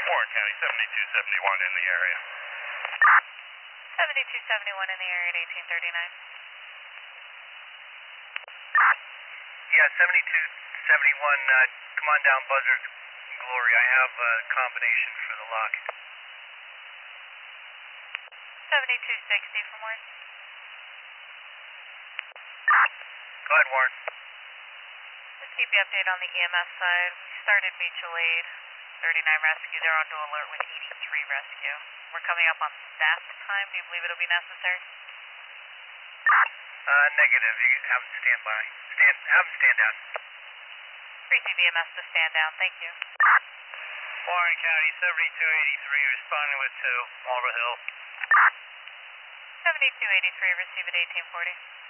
Warren County, 7271 in the area. 7271 in the area at 1839. Yeah, 7271, come on down, Buzzard Glory. I have a combination for the lock. 7260 from Warren. Go ahead, Warren. Just keep you updated on the EMS side. We started mutual aid, 39 rescue. They're on to alert with 83 rescue. We're coming up on staffed time. Do you believe it'll be necessary? Negative. You have them stand by. Have them stand down. Receive EMS to stand down. Thank you. Warren County, 7283, responding with 2, Marble Hill. 7283, receive at 1840.